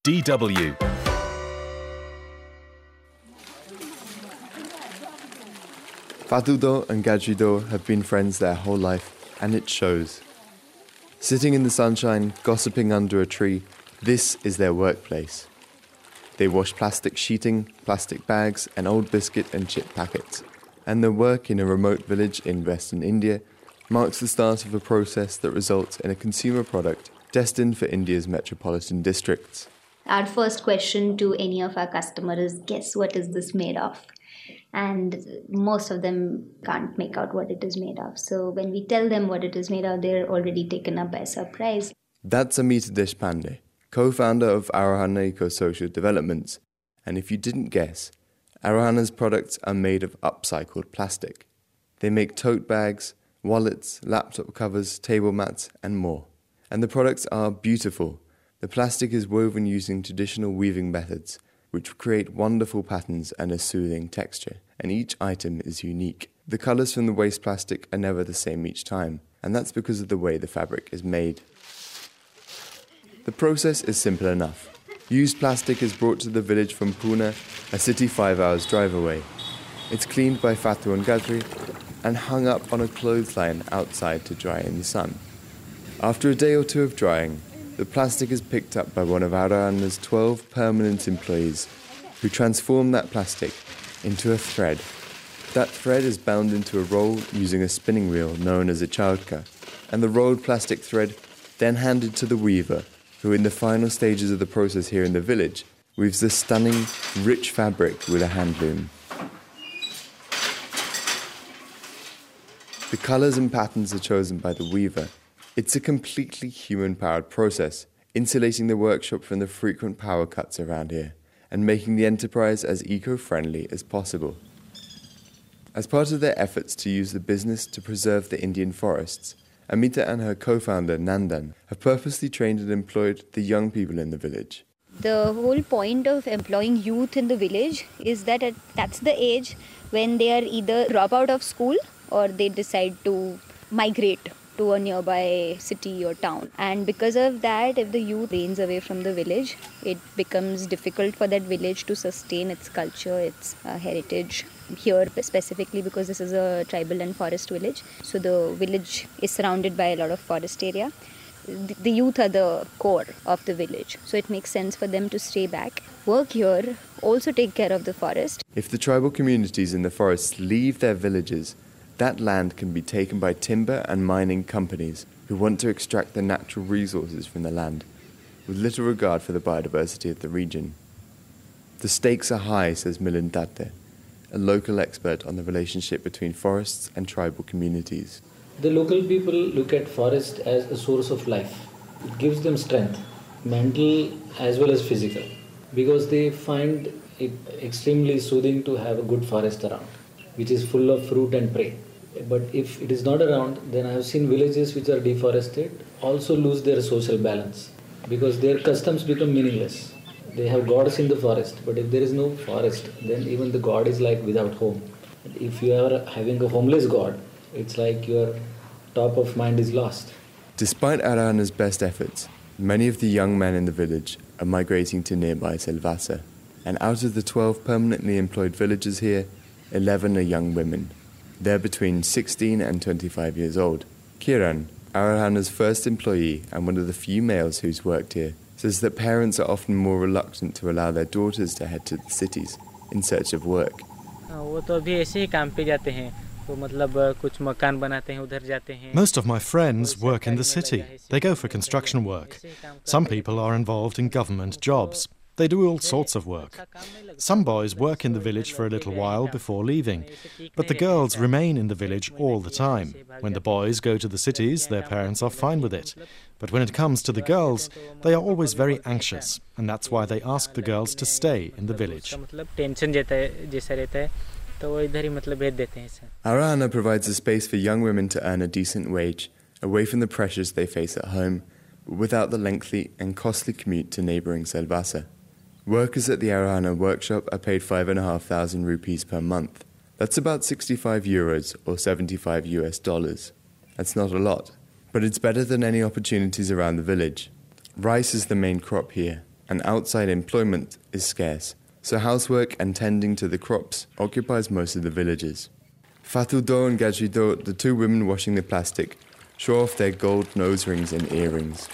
DW. Fatudo and Gadrido have been friends their whole life, and it shows. Sitting in the sunshine, gossiping under a tree, this is their workplace. They wash plastic sheeting, plastic bags, and old biscuit and chip packets. And their work in a remote village in Western India marks the start of a process that results in a consumer product destined for India's metropolitan districts. Our first question to any of our customers is, guess what is this made of? And most of them can't make out what it is made of. So when we tell them what it is made of, they're already taken up by surprise. That's Amita Deshpande, co-founder of Arohana Eco-Social Developments. And if you didn't guess, Arohana's products are made of upcycled plastic. They make tote bags, wallets, laptop covers, table mats, and more. And the products are beautiful. The plastic is woven using traditional weaving methods, which create wonderful patterns and a soothing texture, and each item is unique. The colours from the waste plastic are never the same each time, and that's because of the way the fabric is made. The process is simple enough. Used plastic is brought to the village from Pune, a city 5 hours drive away. It's cleaned by Fatu and Gadri and hung up on a clothesline outside to dry in the sun. After a day or two of drying, the plastic is picked up by one of Arohana's 12 permanent employees who transform that plastic into a thread. That thread is bound into a roll using a spinning wheel known as a chaudka, and the rolled plastic thread then handed to the weaver, who in the final stages of the process here in the village weaves the stunning, rich fabric with a hand loom. The colours and patterns are chosen by the weaver. It's a completely human-powered process, insulating the workshop from the frequent power cuts around here and making the enterprise as eco-friendly as possible. As part of their efforts to use the business to preserve the Indian forests, Amita and her co-founder Nandan have purposely trained and employed the young people in the village. The whole point of employing youth in the village is that that's the age when they are either drop out of school or they decide to migrate to a nearby city or town. And because of that, if the youth reigns away from the village, it becomes difficult for that village to sustain its culture, its heritage. Here specifically because this is a tribal and forest village, so the village is surrounded by a lot of forest area. The youth are the core of the village, so it makes sense for them to stay back, work here, also take care of the forest. If the tribal communities in the forests leave their villages, that land can be taken by timber and mining companies who want to extract the natural resources from the land, with little regard for the biodiversity of the region. The stakes are high, says Milind Datte, a local expert on the relationship between forests and tribal communities. The local people look at forest as a source of life. It gives them strength, mental as well as physical, because they find it extremely soothing to have a good forest around, which is full of fruit and prey. But if it is not around, then I have seen villages which are deforested also lose their social balance because their customs become meaningless. They have gods in the forest, but if there is no forest, then even the god is like without home. If you are having a homeless god, it's like your top of mind is lost. Despite Arohana's best efforts, many of the young men in the village are migrating to nearby Silvassa. And out of the 12 permanently employed villagers here, 11 are young women. They're between 16 and 25 years old. Kiran, Arohana's first employee and one of the few males who's worked here, says that parents are often more reluctant to allow their daughters to head to the cities in search of work. Most of my friends work in the city. They go for construction work. Some people are involved in government jobs. They do all sorts of work. Some boys work in the village for a little while before leaving, but the girls remain in the village all the time. When the boys go to the cities, their parents are fine with it. But when it comes to the girls, they are always very anxious, and that's why they ask the girls to stay in the village. Arohana provides a space for young women to earn a decent wage, away from the pressures they face at home, but without the lengthy and costly commute to neighbouring Silvassa. Workers at the Arohana workshop are paid 5,500 rupees per month. That's about 65 euros or $75 US. That's not a lot, but it's better than any opportunities around the village. Rice is the main crop here, and outside employment is scarce, so housework and tending to the crops occupies most of the villages. Fatudo and Gajido, the two women washing the plastic, show off their gold nose rings and earrings.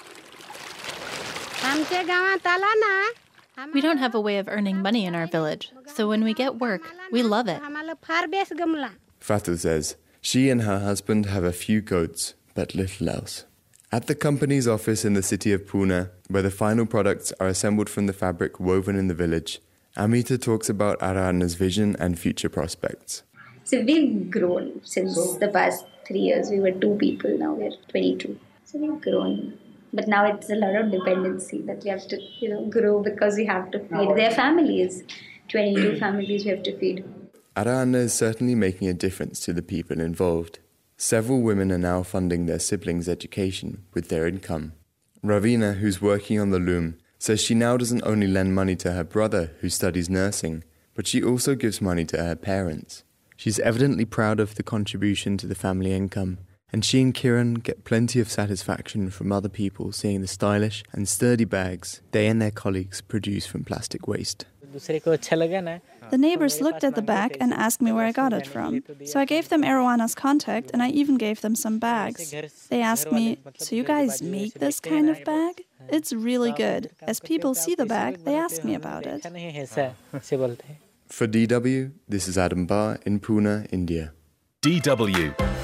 We don't have a way of earning money in our village, so when we get work, we love it. Fatu says she and her husband have a few goats, but little else. At the company's office in the city of Pune, where the final products are assembled from the fabric woven in the village, Amita talks about Arahana's vision and future prospects. So we've grown since the past 3 years. We were 2 people, now we're 22. So we've grown. But now it's a lot of dependency that we have to, grow because we have to feed their families. 22 families we have to feed. Arahana is certainly making a difference to the people involved. Several women are now funding their siblings' education with their income. Ravina, who's working on the loom, says she now doesn't only lend money to her brother, who studies nursing, but she also gives money to her parents. She's evidently proud of the contribution to the family income, and she and Kiran get plenty of satisfaction from other people seeing the stylish and sturdy bags they and their colleagues produce from plastic waste. The neighbors looked at the bag and asked me where I got it from. So I gave them Arohana's contact and I even gave them some bags. They asked me, so you guys make this kind of bag? It's really good. As people see the bag, they ask me about it. For DW, this is Adam Barr in Pune, India. DW